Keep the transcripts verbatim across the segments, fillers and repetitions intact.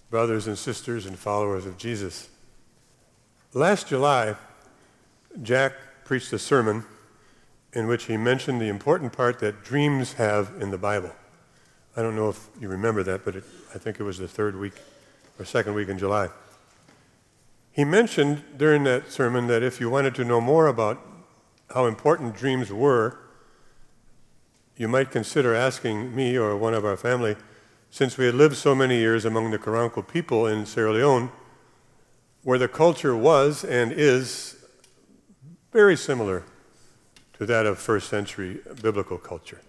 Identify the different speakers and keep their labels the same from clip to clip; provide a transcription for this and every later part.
Speaker 1: brothers and sisters and followers of Jesus. Last July, Jack preached a sermon in which he mentioned the important part that dreams have in the Bible. I don't know if you remember that, but it, I think it was the third week or second week in July. He mentioned during that sermon that if you wanted to know more about how important dreams were, you might consider asking me or one of our family, since we had lived so many years among the Karanko people in Sierra Leone, where the culture was and is very similar to that of first century biblical culture.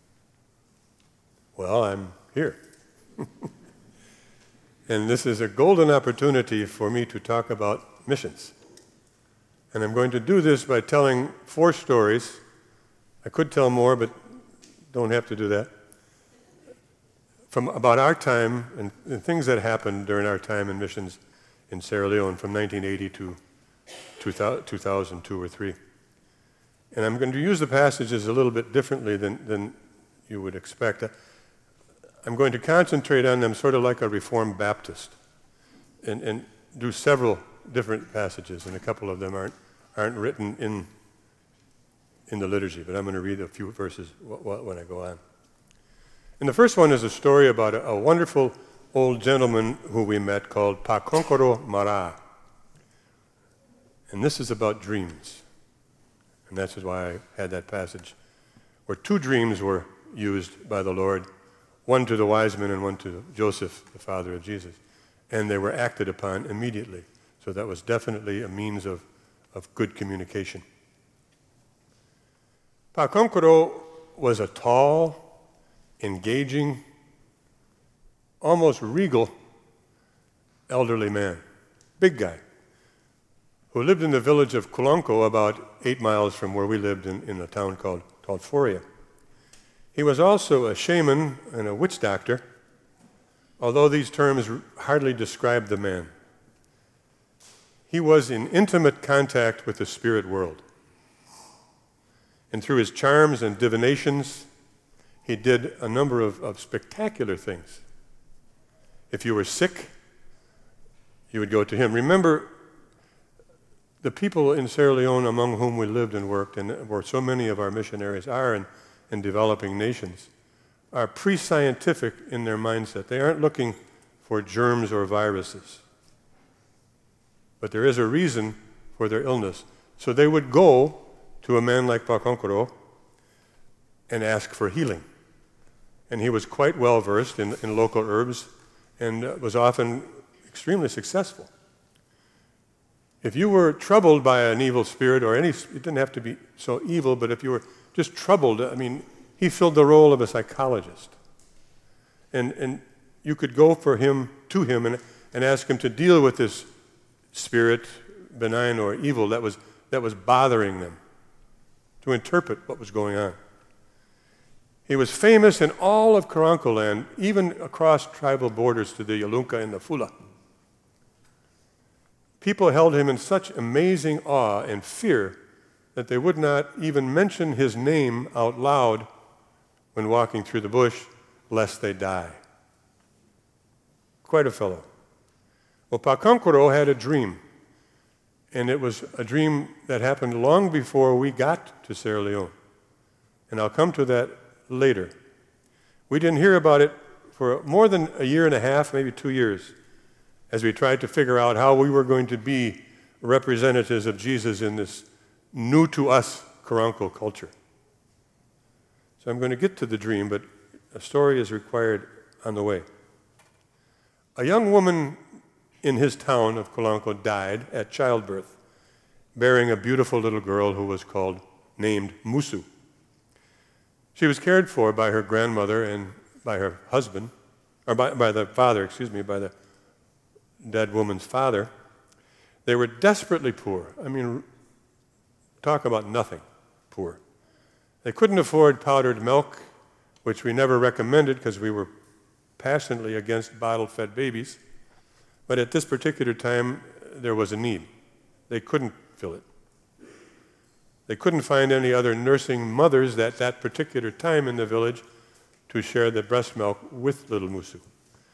Speaker 1: Well, I'm here. And this is a golden opportunity for me to talk about missions. And I'm going to do this by telling four stories. I could tell more, but don't have to do that. From about our time and, and things that happened during our time in missions in Sierra Leone from nineteen eighty to two thousand two or three. And I'm going to use the passages a little bit differently than, than you would expect. I'm going to concentrate on them sort of like a Reformed Baptist and, and do several different passages, and a couple of them aren't, aren't written in, in the liturgy, but I'm going to read a few verses w- w- when I go on. And the first one is a story about a, a wonderful old gentleman who we met called Pakonkoro Mara. And this is about dreams. And that's why I had that passage where two dreams were used by the Lord, one to the wise men and one to Joseph, the father of Jesus. And they were acted upon immediately. So that was definitely a means of, of good communication. Pakonkoro was a tall, engaging, almost regal elderly man, big guy, who lived in the village of Kulanko, about eight miles from where we lived in, in a town called, called Foria. He was also a shaman and a witch doctor, although these terms hardly describe the man. He was in intimate contact with the spirit world. And through his charms and divinations, he did a number of, of spectacular things. If you were sick, you would go to him. Remember, the people in Sierra Leone among whom we lived and worked, and where so many of our missionaries are in, in developing nations, are pre-scientific in their mindset. They aren't looking for germs or viruses. But there is a reason for their illness. So they would go to a man like Pakonkoro and ask for healing. And he was quite well versed in, in local herbs and was often extremely successful. If you were troubled by an evil spirit, or any, it didn't have to be so evil, but if you were just troubled, I mean, he filled the role of a psychologist. And, and you could go for him, to him, and, and ask him to deal with this spirit, benign or evil, that was, that was bothering them, to interpret what was going on. He was famous in all of Karanko land, even across tribal borders to the Yalunka and the Fula. People held him in such amazing awe and fear that they would not even mention his name out loud when walking through the bush, lest they die. Quite a fellow. Well, Pakonkoro had a dream, and it was a dream that happened long before we got to Sierra Leone. And I'll come to that later. We didn't hear about it for more than a year and a half, maybe two years, as we tried to figure out how we were going to be representatives of Jesus in this new to us Karanko culture. So I'm going to get to the dream, but a story is required on the way. A young woman in his town of Kulanko died at childbirth, bearing a beautiful little girl who was called, named Musu. She was cared for by her grandmother and by her husband, or by, by the father, excuse me, by the dead woman's father. They were desperately poor. I mean, talk about nothing poor. They couldn't afford powdered milk, which we never recommended because we were passionately against bottle-fed babies. But at this particular time, there was a need. They couldn't fill it. They couldn't find any other nursing mothers at that particular time in the village to share the breast milk with little Musu.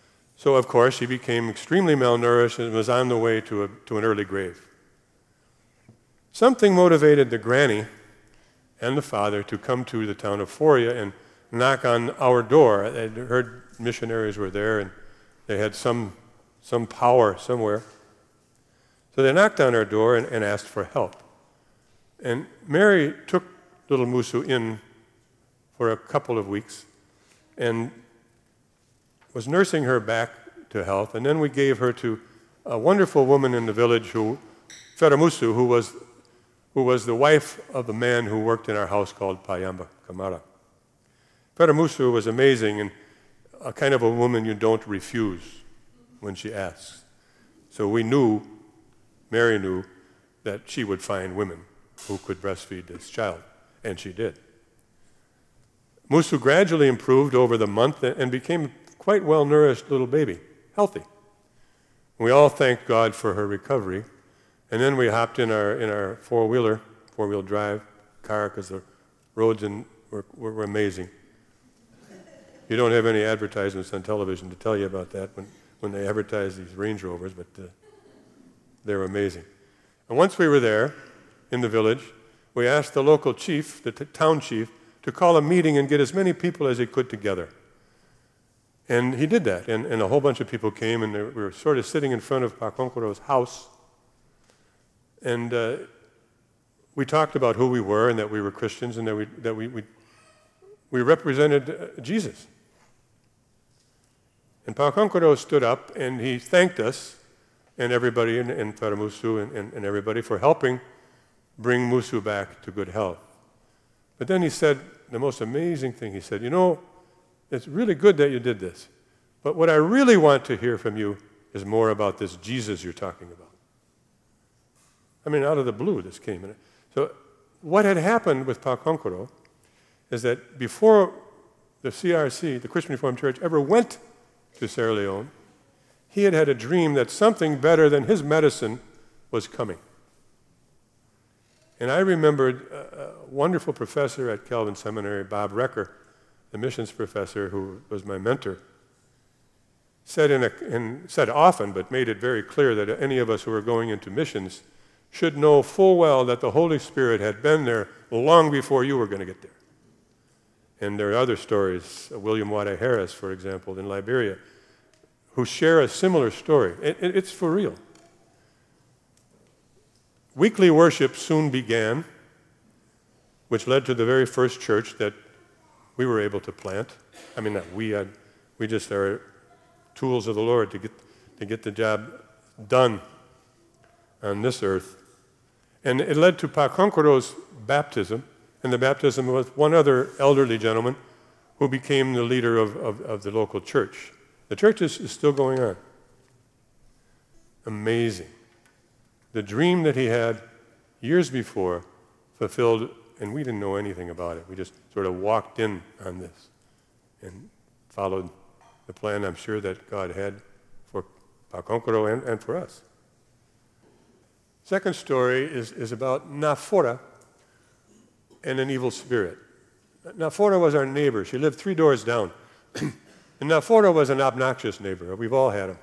Speaker 1: So, of course, she became extremely malnourished and was on the way to, a, to an early grave. Something motivated the granny and the father to come to the town of Foria and knock on our door. I'd heard missionaries were there and they had some, some power somewhere. So they knocked on our door and, and asked for help. And Mary took little Musu in for a couple of weeks and was nursing her back to health. And then we gave her to a wonderful woman in the village, who, Feramusu, who was, who was the wife of the man who worked in our house called Payamba Kamara. Feramusu was amazing and a kind of a woman you don't refuse when she asks. So we knew, Mary knew, that she would find women who could breastfeed this child, and she did. Musu gradually improved over the month and became a quite well-nourished little baby, healthy. We all thanked God for her recovery, and then we hopped in our in our four-wheeler, four-wheel drive car, because the roads in, were, were amazing. You don't have any advertisements on television to tell you about that when, when they advertise these Range Rovers, but uh, they're amazing. And once we were there in the village, we asked the local chief, the t- town chief, to call a meeting and get as many people as he could together. And he did that, and, and a whole bunch of people came, and they, we were sort of sitting in front of Pakonkoro's house, and uh, we talked about who we were and that we were Christians and that we that we we, we represented uh, Jesus. And Pakonkoro stood up and he thanked us and everybody in, in Feramusu and, and, and everybody for helping bring Musu back to good health. But then he said the most amazing thing. He said, you know, it's really good that you did this, but what I really want to hear from you is more about this Jesus you're talking about. I mean, out of the blue, this came in. So what had happened with Pakonkoro is that before the C R C, the Christian Reformed Church, ever went to Sierra Leone, he had had a dream that something better than his medicine was coming. And I remembered a, a wonderful professor at Calvin Seminary, Bob Recker, the missions professor who was my mentor, said, in a, in, said often, but made it very clear that any of us who were going into missions should know full well that the Holy Spirit had been there long before you were going to get there. And there are other stories, William Wada Harris, for example, in Liberia, who share a similar story. It, it, it's for real. Weekly worship soon began, which led to the very first church that we were able to plant. I mean, not we, I, we just are tools of the Lord to get, to get the job done on this earth. And it led to Pakonkoro's baptism, and the baptism was one other elderly gentleman who became the leader of, of, of the local church. The church is, is still going on. Amazing. The dream that he had years before fulfilled, and we didn't know anything about it. We just sort of walked in on this and followed the plan, I'm sure, that God had for Pakonkoro and, and for us. Second story is, is about Nafora and an evil spirit. Nafora was our neighbor. She lived three doors down. And Nafora was an obnoxious neighbor. We've all had them.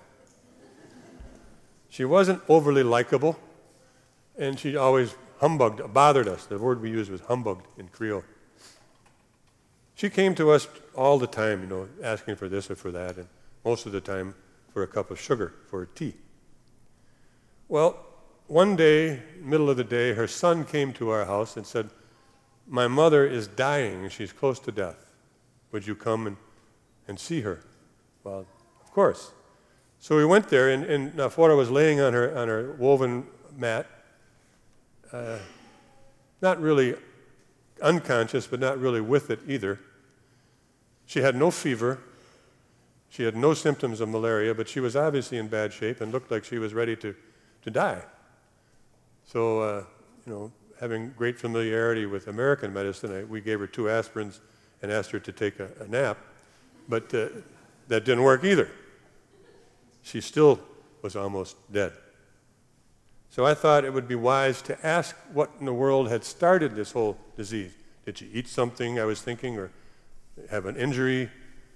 Speaker 1: She wasn't overly likable, and she always humbugged, bothered us. The word we used was humbugged in Creole. She came to us all the time, you know, asking for this or for that, and most of the time for a cup of sugar for tea. Well, one day, middle of the day, her son came to our house and said, my mother is dying and she's close to death. Would you come and, and see her? Well, of course. So we went there, and, and Nafora was laying on her on her woven mat, uh, not really unconscious, but not really with it either. She had no fever. She had no symptoms of malaria, but she was obviously in bad shape and looked like she was ready to, to die. So, uh, you know, having great familiarity with American medicine, I, we gave her two aspirins and asked her to take a, a nap, but uh, that didn't work either. She still was almost dead. So I thought it would be wise to ask what in the world had started this whole disease. Did she eat something, I was thinking, or have an injury?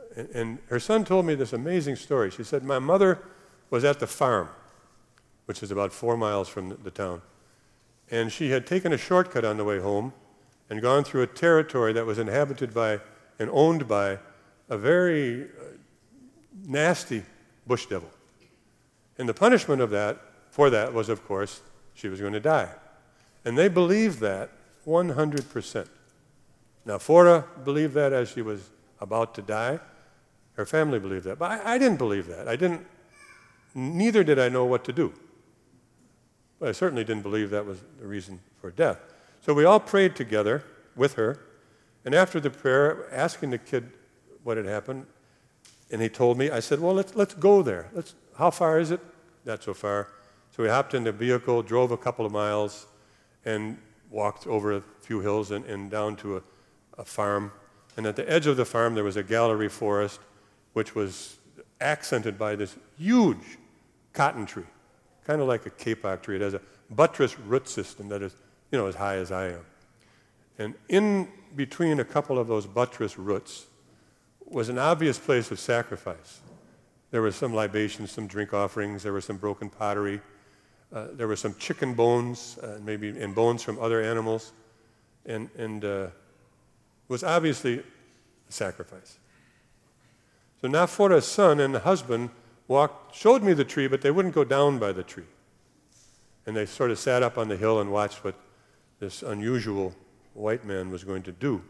Speaker 1: And, and her son told me this amazing story. She said, my mother was at the farm, which is about four miles from the, the town. And she had taken a shortcut on the way home and gone through a territory that was inhabited by and owned by a very uh, nasty bush devil. And the punishment of that, for that, was, of course, she was going to die. And they believed that one hundred percent. Now, Fora believed that as she was about to die. Her family believed that. But I, I didn't believe that. I didn't, neither did I know what to do. But I certainly didn't believe that was the reason for death. So we all prayed together with her. And after the prayer, asking the kid what had happened, and he told me, I said, well, let's, let's go there. Let's, how far is it? Not so far. So we hopped in the vehicle, drove a couple of miles, and walked over a few hills and, and down to a, a farm. And at the edge of the farm, there was a gallery forest, which was accented by this huge cotton tree, kind of like a kapok tree. It has a buttress root system that is, you know, as high as I am. And in between a couple of those buttress roots was an obvious place of sacrifice. There were some libations, some drink offerings, there was some broken pottery, uh, there were some chicken bones, uh, maybe and bones from other animals, and, and uh, was obviously a sacrifice. So Nafora's son and the husband walked, showed me the tree, but they wouldn't go down by the tree. And they sort of sat up on the hill and watched what this unusual white man was going to do.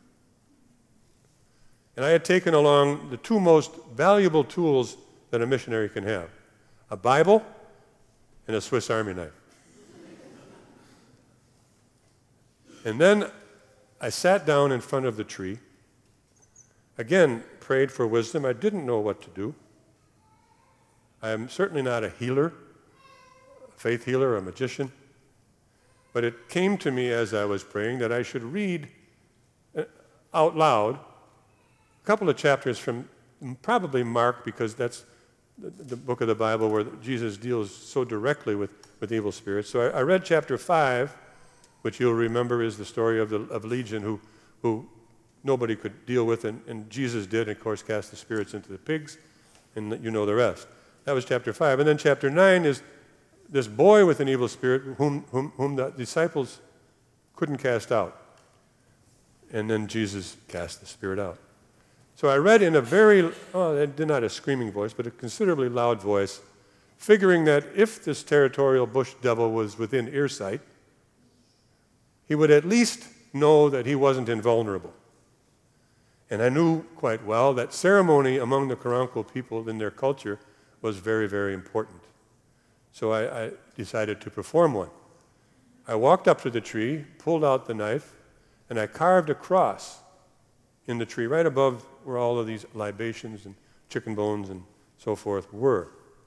Speaker 1: And I had taken along the two most valuable tools that a missionary can have, a Bible and a Swiss Army knife. And then I sat down in front of the tree, again, prayed for wisdom. I didn't know what to do. I am certainly not a healer, a faith healer, a magician. But it came to me as I was praying that I should read out loud a couple of chapters from probably Mark, because that's the, the book of the Bible where Jesus deals so directly with, with evil spirits. So I, I read chapter five, which you'll remember is the story of, the, of Legion, who, who nobody could deal with, and, and Jesus did, and of course, cast the spirits into the pigs, and you know the rest. That was chapter five. And then chapter nine is this boy with an evil spirit whom, whom, whom the disciples couldn't cast out. And then Jesus cast the spirit out. So I read in a very, oh, not a screaming voice, but a considerably loud voice, figuring that if this territorial bush devil was within earsight, he would at least know that he wasn't invulnerable. And I knew quite well that ceremony among the Karanko people in their culture was very, very important. So I, I decided to perform one. I walked up to the tree, pulled out the knife, and I carved a cross in the tree right above where all of these libations and chicken bones and so forth were.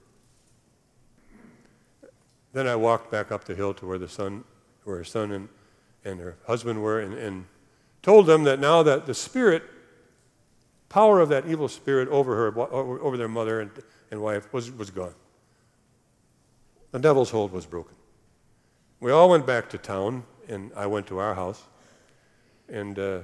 Speaker 1: Then I walked back up the hill to where the son, where her son and, and her husband were, and, and told them that now that the spirit, power of that evil spirit over her, over their mother and, and wife was, was gone. The devil's hold was broken. We all went back to town, and I went to our house, and uh,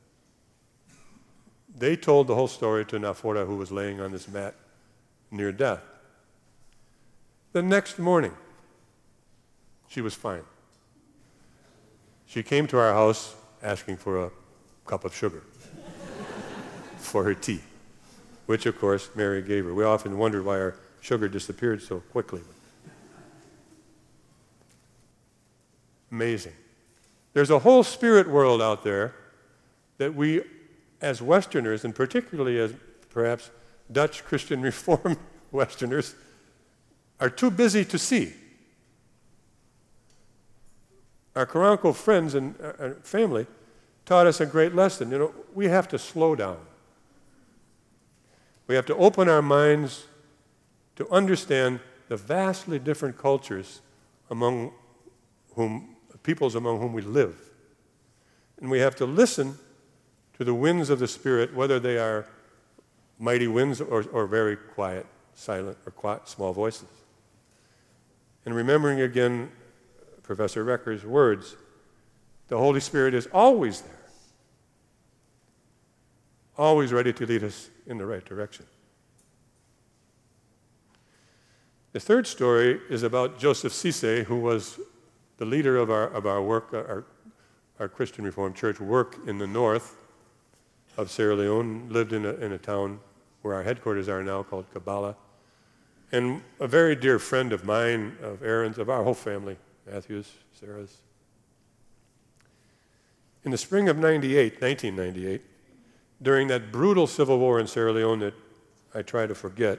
Speaker 1: they told the whole story to Nafora, who was laying on this mat near death. The next morning, she was fine. She came to our house asking for a cup of sugar for her tea, which, of course, Mary gave her. We often wondered why our sugar disappeared so quickly. Amazing. There's a whole spirit world out there that we, as Westerners, and particularly as perhaps Dutch Christian Reformed Westerners, are too busy to see. Our Karanko friends and our family taught us a great lesson. You know, we have to slow down. We have to open our minds to understand the vastly different cultures among whom, peoples among whom we live. And we have to listen to the winds of the Spirit, whether they are mighty winds or, or very quiet, silent, or quiet, small voices. And remembering again Professor Recker's words, the Holy Spirit is always there, always ready to lead us in the right direction. The third story is about Joseph Cisse, who was the leader of our, of our work, our, our Christian Reformed Church work in the north of Sierra Leone, lived in a, in a town where our headquarters are now called Kabbalah, and a very dear friend of mine, of Aaron's, of our whole family, Matthew's, Sarah's. In the spring of ninety-eight, nineteen ninety-eight, during that brutal civil war in Sierra Leone that I try to forget,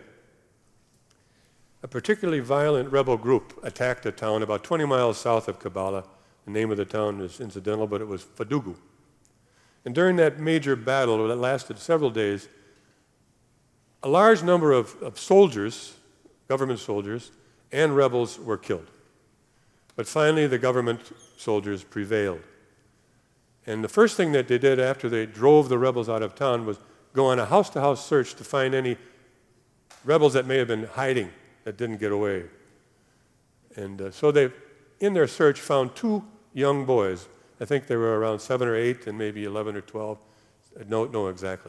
Speaker 1: a particularly violent rebel group attacked a town about twenty miles south of Kabbalah. The name of the town is incidental, but it was Fadugu. And during that major battle that lasted several days, a large number of, of soldiers, government soldiers, and rebels were killed. But finally, the government soldiers prevailed. And the first thing that they did after they drove the rebels out of town was go on a house-to-house search to find any rebels that may have been hiding that didn't get away. And uh, so they, in their search, found two young boys. I think they were around seven or eight and maybe eleven or twelve. I don't know exactly.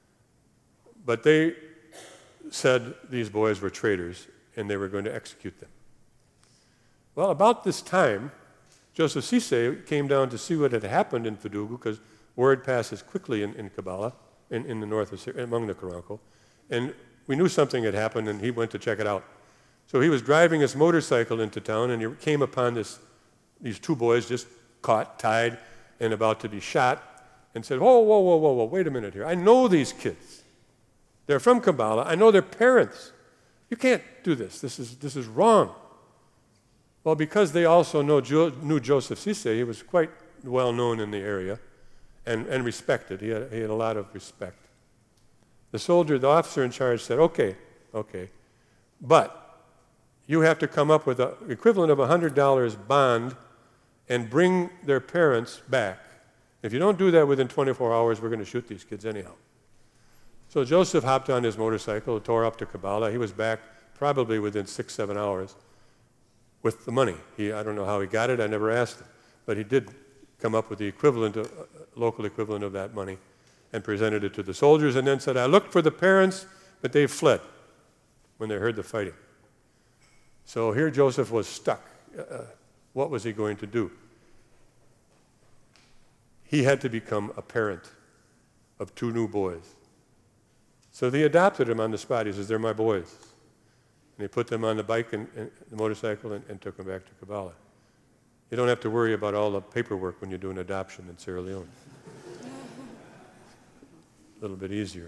Speaker 1: But they said these boys were traitors and they were going to execute them. Well, about this time, Joseph Cisse came down to see what had happened in Fadugu, because word passes quickly in, in Kabbalah, in, in the north of Syria, among the Karanko. And we knew something had happened, and he went to check it out. So he was driving his motorcycle into town, and he came upon this, these two boys just caught, tied, and about to be shot, and said, whoa, whoa, whoa, whoa, whoa, wait a minute here. I know these kids. They're from Kabbalah. I know their parents. You can't do this. This is, this is wrong. Well, because they also know jo- knew Joseph Cisse, he was quite well known in the area and, and respected. He had, he had a lot of respect. The soldier, the officer in charge said, okay, okay, but you have to come up with the equivalent of a one hundred dollars bond and bring their parents back. If you don't do that within twenty-four hours, we're going to shoot these kids anyhow. So Joseph hopped on his motorcycle, tore up to Kabbalah. He was back probably within six, seven hours. With the money. He, I don't know how he got it, I never asked him, but he did come up with the equivalent, of, uh, local equivalent of that money and presented it to the soldiers and then said, I looked for the parents, but they fled when they heard the fighting. So here Joseph was stuck. Uh, what was he going to do? He had to become a parent of two new boys. So they adopted him on the spot. He says, they're my boys. And they put them on the bike and, and the motorcycle and, and took them back to Kabbalah. You don't have to worry about all the paperwork when you do an adoption in Sierra Leone. A little bit easier.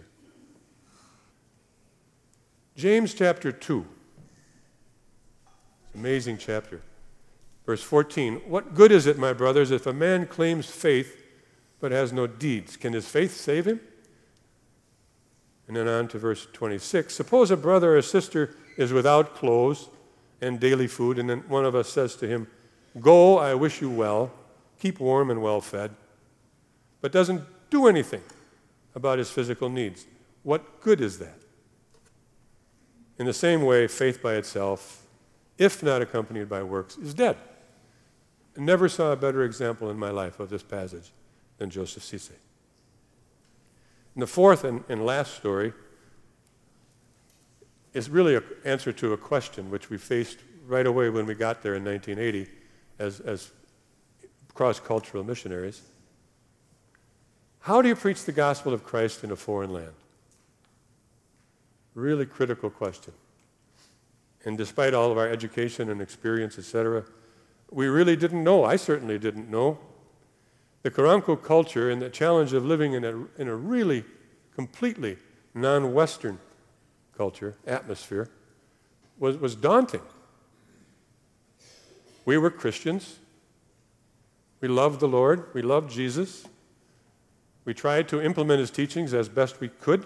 Speaker 1: James chapter two. It's an amazing chapter. Verse fourteen. What good is it, my brothers, if a man claims faith but has no deeds? Can his faith save him? And then on to verse twenty-six. Suppose a brother or sister is without clothes and daily food, and then one of us says to him, go, I wish you well, keep warm and well fed, but doesn't do anything about his physical needs. What good is that? In the same way, faith by itself, if not accompanied by works, is dead. I never saw a better example in my life of this passage than Joseph Cisse. And the fourth and, and last story is really an answer to a question which we faced right away when we got there in nineteen eighty as, as cross-cultural missionaries. How do you preach the gospel of Christ in a foreign land? Really critical question. And despite all of our education and experience, et cetera, we really didn't know. I certainly didn't know. The Karanko culture and the challenge of living in a, in a really completely non-Western culture, atmosphere, was, was daunting. We were Christians. We loved the Lord. We loved Jesus. We tried to implement his teachings as best we could.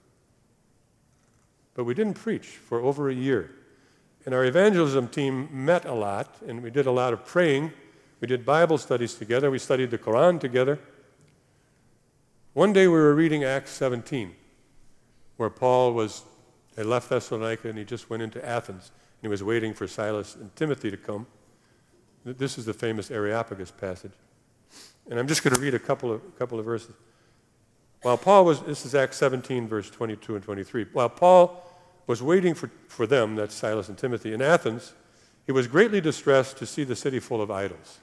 Speaker 1: But we didn't preach for over a year. And our evangelism team met a lot, and we did a lot of praying. We did Bible studies together. We studied the Quran together. One day we were reading Acts seventeen, where Paul was, had left Thessalonica and he just went into Athens. And he was waiting for Silas and Timothy to come. This is the famous Areopagus passage. And I'm just going to read a couple of, couple of verses. While Paul was, this is Acts seventeen, verse twenty-two and twenty-three. While Paul was waiting for, for them, that's Silas and Timothy, in Athens, he was greatly distressed to see the city full of idols.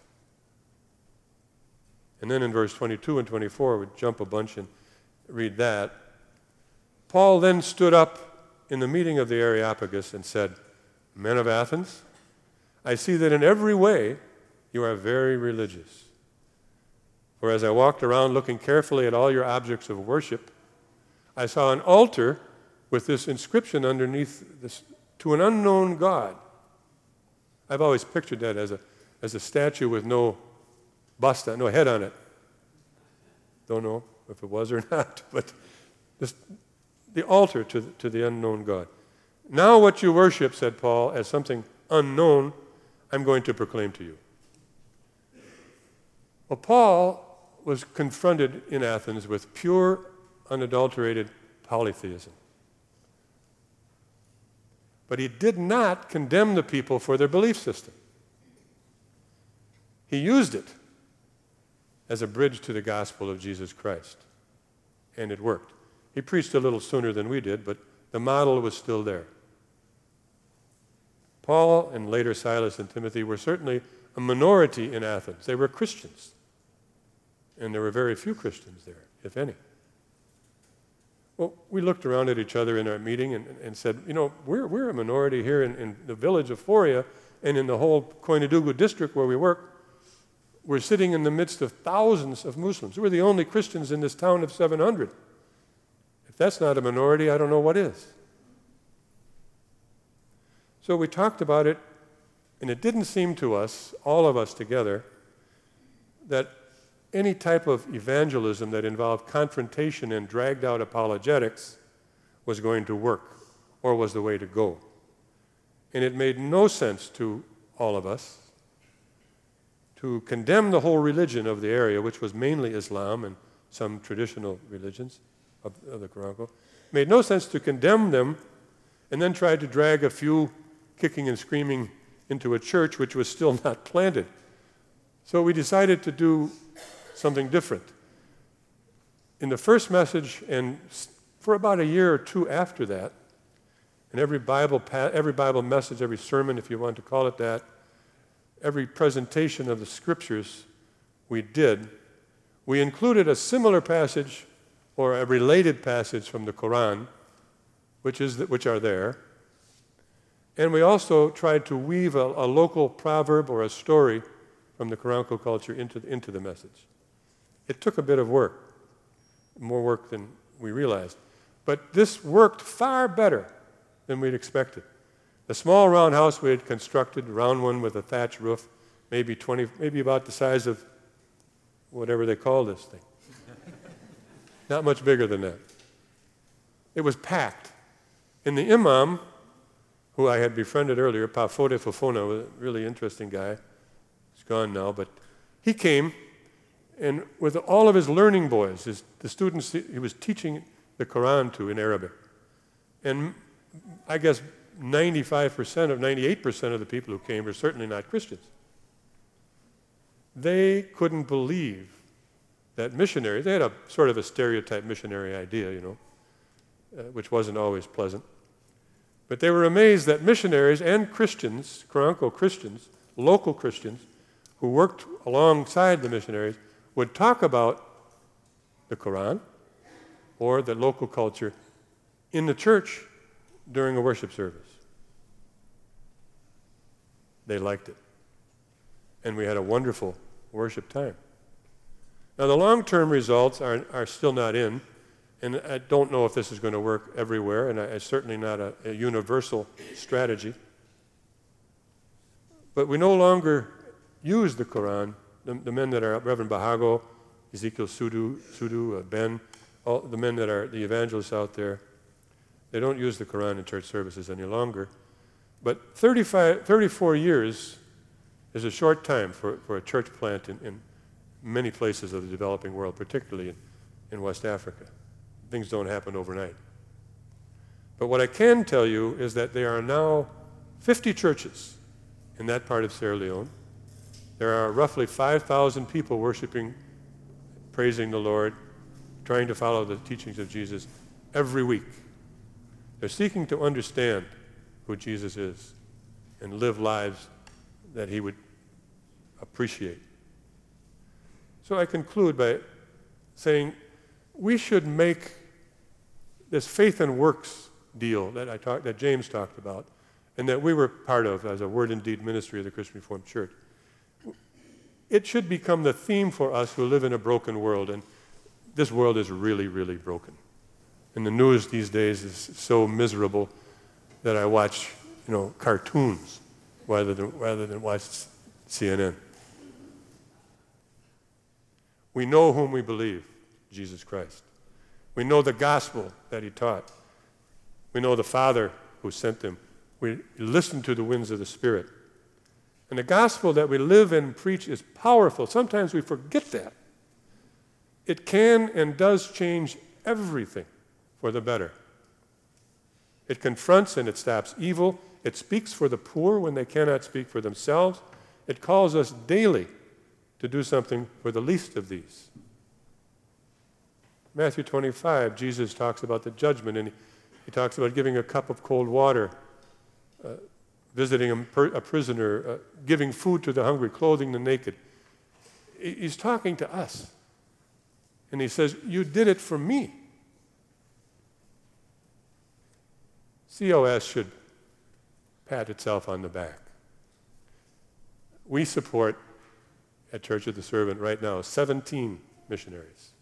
Speaker 1: And then in verse twenty-two and twenty-four, we'd jump a bunch and read that. Paul then stood up in the meeting of the Areopagus and said, "Men of Athens, I see that in every way you are very religious. For as I walked around looking carefully at all your objects of worship, I saw an altar with this inscription underneath this, to an unknown God." I've always pictured that as a, as a statue with no bust on, no head on it. Don't know if it was or not, but this, the altar to the, to the unknown God. "Now what you worship," said Paul, "as something unknown, I'm going to proclaim to you." Well, Paul was confronted in Athens with pure, unadulterated polytheism. But he did not condemn the people for their belief system. He used it as a bridge to the gospel of Jesus Christ, and it worked. He preached a little sooner than we did, but the model was still there. Paul and later Silas and Timothy were certainly a minority in Athens. They were Christians, and there were very few Christians there, if any. Well, we looked around at each other in our meeting and, and said, you know, we're, we're a minority here in, in the village of Foria and in the whole Koinadugu district where we work. We're sitting in the midst of thousands of Muslims. We're the only Christians in this town of seven hundred. If that's not a minority, I don't know what is. So we talked about it, and it didn't seem to us, all of us together, that any type of evangelism that involved confrontation and dragged out apologetics was going to work or was the way to go. And it made no sense to all of us to condemn the whole religion of the area, which was mainly Islam and some traditional religions of, of the Quran. It made no sense to condemn them and then try to drag a few kicking and screaming into a church which was still not planted. So we decided to do something different. In the first message, and for about a year or two after that, and every Bible, every Bible message, every sermon, if you want to call it that, every presentation of the scriptures we did, we included a similar passage or a related passage from the Quran, which is which are there, and we also tried to weave a, a local proverb or a story from the Quranko culture into the, into the message. It took a bit of work, more work than we realized. But this worked far better than we'd expected. The small round house we had constructed, a round one with a thatch roof, maybe twenty, maybe about the size of whatever they call this thing. Not much bigger than that. It was packed. And the imam, who I had befriended earlier, Pafode Fofona, was a really interesting guy. He's gone now, but he came. And with all of his learning boys, his, the students he was teaching the Quran to in Arabic. And I guess ninety-five percent of, ninety-eight percent of the people who came were certainly not Christians. They couldn't believe that missionaries, they had a sort of a stereotype missionary idea, you know, uh, which wasn't always pleasant. But they were amazed that missionaries and Christians, Quranko Christians, local Christians, who worked alongside the missionaries, would talk about the Quran or the local culture in the church during a worship service. They liked it. And we had a wonderful worship time. Now, the long-term results are, are still not in, and I don't know if this is going to work everywhere, and I, it's certainly not a, a universal strategy. But we no longer use the Quran. The, the men that are, Reverend Bahago, Ezekiel Sudu, Sudu uh, Ben, all the men that are the evangelists out there, they don't use the Quran in church services any longer. But thirty-five, thirty-four years is a short time for, for a church plant in, in many places of the developing world, particularly in, in West Africa. Things don't happen overnight. But what I can tell you is that there are now fifty churches in that part of Sierra Leone. There are roughly five thousand people worshiping, praising the Lord, trying to follow the teachings of Jesus every week. They're seeking to understand who Jesus is and live lives that he would appreciate. So I conclude by saying we should make this faith and works deal that I talked, that James talked about, and that we were part of as a Word and Deed ministry of the Christian Reformed Church. It should become the theme for us who live in a broken world, and this world is really, really broken. And the news these days is so miserable that I watch, you know, cartoons rather than rather than watch C N N. We know whom we believe, Jesus Christ. We know the gospel that he taught. We know the Father who sent him. We listen to the winds of the Spirit. And the gospel that we live and preach is powerful. Sometimes we forget that. It can and does change everything for the better. It confronts and it stops evil. It speaks for the poor when they cannot speak for themselves. It calls us daily to do something for the least of these. Matthew twenty-five, Jesus talks about the judgment, and he, he talks about giving a cup of cold water, uh, visiting a, per, a prisoner, uh, giving food to the hungry, clothing the naked. He's talking to us. And he says, you did it for me. C O S should pat itself on the back. We support at Church of the Servant right now seventeen missionaries.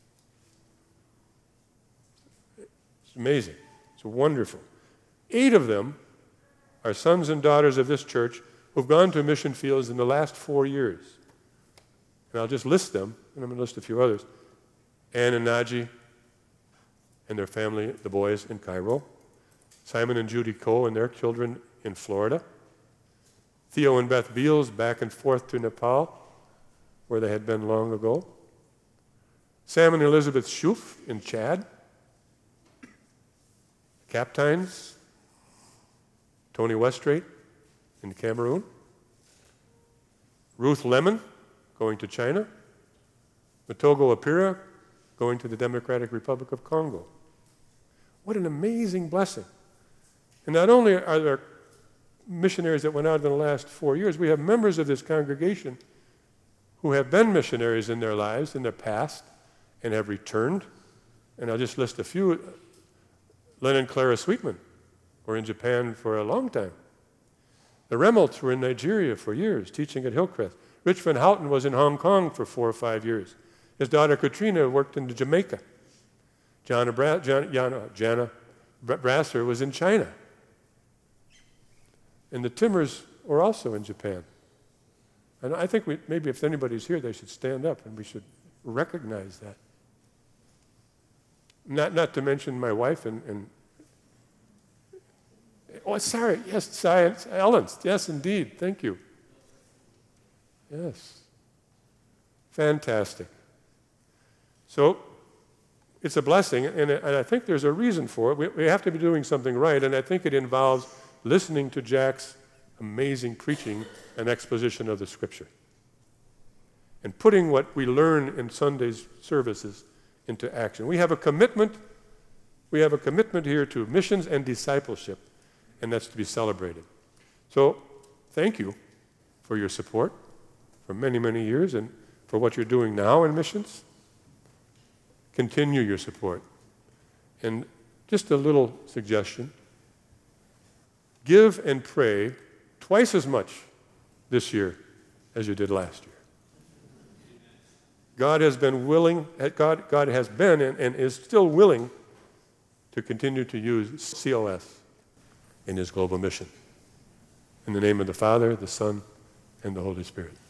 Speaker 1: It's amazing. It's wonderful. Eight of them are sons and daughters of this church who've gone to mission fields in the last four years. And I'll just list them, and I'm going to list a few others. Ann and Naji and their family, the boys in Cairo. Simon and Judy Coe and their children in Florida. Theo and Beth Beals back and forth to Nepal, where they had been long ago. Sam and Elizabeth Shuf in Chad. Captains, Tony Westrate in Cameroon. Ruth Lemon going to China. Matogo Apira going to the Democratic Republic of Congo. What an amazing blessing. And not only are there missionaries that went out in the last four years, we have members of this congregation who have been missionaries in their lives, in their past, and have returned. And I'll just list a few. Len and Clara Sweetman were in Japan for a long time. The Remelts were in Nigeria for years, teaching at Hillcrest. Rich Van Houten was in Hong Kong for four or five years. His daughter Katrina worked in Jamaica. Jana, Bra- Jana, Jana, Jana Brasser was in China. And the Timmers were also in Japan. And I think we, maybe if anybody's here, they should stand up and we should recognize that. Not, not to mention my wife and, and oh, sorry, yes, science, Ellen, yes, indeed, thank you. Yes, fantastic. So it's a blessing, and, and I think there's a reason for it. We, we have to be doing something right, and I think it involves listening to Jack's amazing preaching and exposition of the Scripture and putting what we learn in Sunday's services into action. We have a commitment, we have a commitment here to missions and discipleship, and that's to be celebrated. So thank you for your support for many, many years and for what you're doing now in missions. Continue your support. And just a little suggestion, give and pray twice as much this year as you did last year. God has been willing, God, God has been and, and is still willing to continue to use C O S in his global mission. In the name of the Father, the Son, and the Holy Spirit.